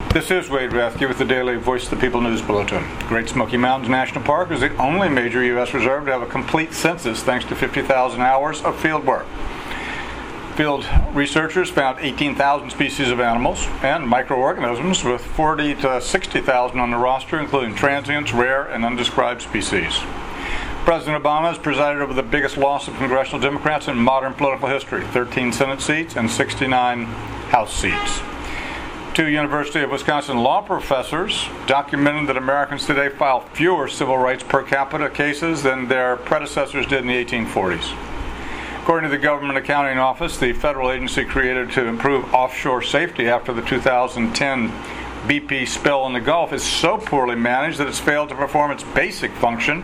This is Wade Rathke with the Daily Voice of the People News Bulletin. Great Smoky Mountains National Park is the only major U.S. reserve to have a complete census thanks to 50,000 hours of field work. Field researchers found 18,000 species of animals and microorganisms with 40 to 60,000 on the roster, including transients, rare, and undescribed species. President Obama has presided over the biggest loss of congressional Democrats in modern political history, 13 Senate seats and 69 House seats. Two University of Wisconsin law professors documented that Americans today file fewer civil rights per capita cases than their predecessors did in the 1840s. According to the Government Accounting Office, the federal agency created to improve offshore safety after the 2010 BP spill in the Gulf is so poorly managed that it's failed to perform its basic function,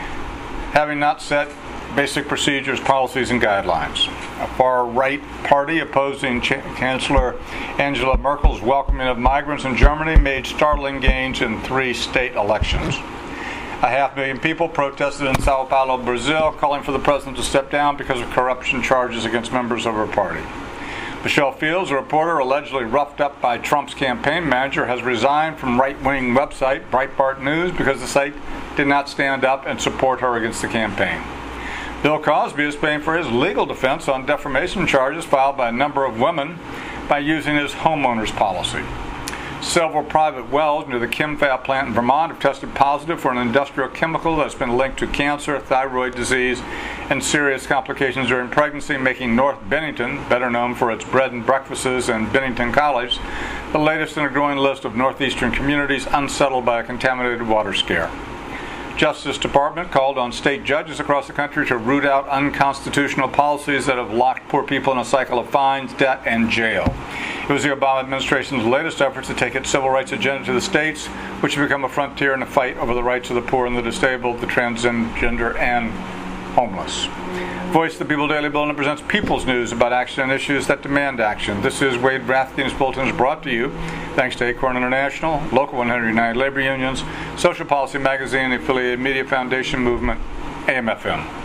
having not set basic procedures, policies, and guidelines. A far-right party opposing Chancellor Angela Merkel's welcoming of migrants in Germany made startling gains in 3 state elections. 500,000 people protested in Sao Paulo, Brazil, calling for the president to step down because of corruption charges against members of her party. Michelle Fields, a reporter allegedly roughed up by Trump's campaign manager, has resigned from right-wing website Breitbart News because the site did not stand up and support her against the campaign. Bill Cosby is paying for his legal defense on defamation charges filed by a number of women by using his homeowner's policy. Several private wells near the ChemFab plant in Vermont have tested positive for an industrial chemical that's been linked to cancer, thyroid disease, and serious complications during pregnancy, making North Bennington, better known for its bread and breakfasts and Bennington College, the latest in a growing list of northeastern communities unsettled by a contaminated water scare. Justice Department called on state judges across the country to root out unconstitutional policies that have locked poor people in a cycle of fines, debt, and jail. It was the Obama administration's latest efforts to take its civil rights agenda to the states, which have become a frontier in the fight over the rights of the poor and the disabled, the transgender, and homeless. Voice of the People Daily Bulletin presents People's News about action and issues that demand action. This is Wade Rathke. This bulletin is brought to you thanks to Acorn International, Local 109 Labor Unions, Social Policy Magazine, the affiliated Media Foundation Movement, AM/FM.